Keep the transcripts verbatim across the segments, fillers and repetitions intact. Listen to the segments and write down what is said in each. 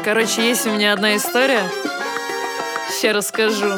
Короче, есть у меня одна история. Сейчас расскажу.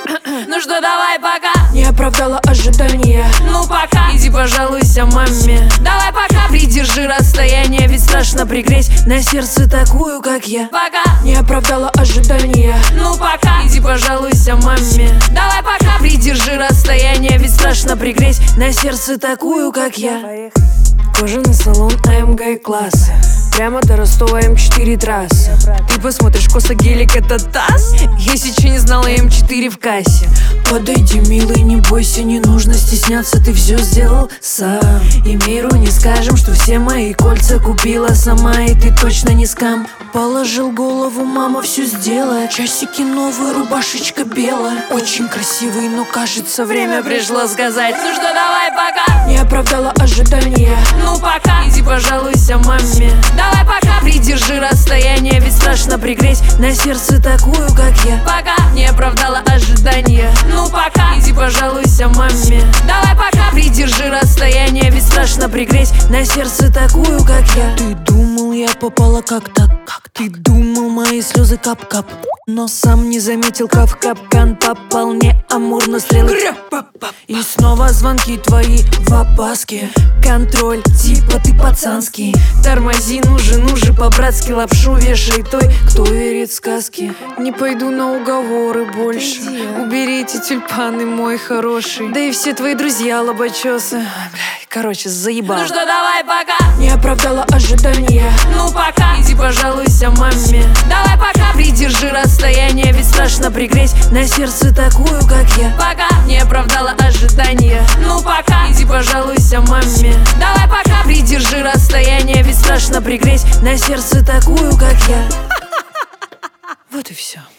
Ну что, давай пока. Не оправдала ожидания. Ну пока. Иди пожалуйся маме. Давай пока. Придержи расстояние, ведь страшно пригреть на сердце такую, как я. Пока. Не оправдала ожидания. Ну пока. Иди пожалуйся маме. Давай пока. Придержи расстояние, ведь страшно пригреть на сердце такую, как я. Кожаный салон АМГ класса, прямо до Ростова эм четыре трасса. Ты посмотришь, косо гелик это таз. Если че не знала, эм четыре в кассе. Подойди, милый, не бойся, не нужно стесняться, ты все сделал сам. И миру не скажем, что все мои кольца купила сама, и ты точно не скам. Положил голову, мама все сделает. Часики новые, рубашечка белая. Очень красивый, но кажется, время пришло сказать. Ну что, давай пока. Не оправдала ожидания. Ну пока. Иди пожалуйся маме. Давай пока. Придержи расстояние, ведь страшно пригреть на сердце такую, как я. Пока. Не оправдала ожидания. Ну пока. Иди пожалуйся маме. Давай пока. Придержи расстояние, ведь страшно пригреть на сердце такую, как я. Ты думал, я попала как-то, как ты думал, мои слезы кап-кап, но сам не заметил, как в капкан попал. Не амурно стрелы. И снова звонки твои в опаске. Контроль, типа ты пацанский. Тормози, ну же, ну же, по-братски лапшу вешай той, кто верит в сказки. Не пойду на уговоры больше. Уберите тюльпаны, мой хороший. Да и все твои друзья лобочесы. Короче, заебал. Ну что, давай пока. Не оправдала ожидания. Ну пока. Иди пожалуйся маме. Давай пока. Придержи расстояние, ведь страшно пригреть на сердце такую, как я. Пока. Не оправдала ожидания. Ну пока. Иди пожалуйся маме. Давай пока. Придержи расстояние, ведь страшно пригреть на сердце такую, как я. Вот и все.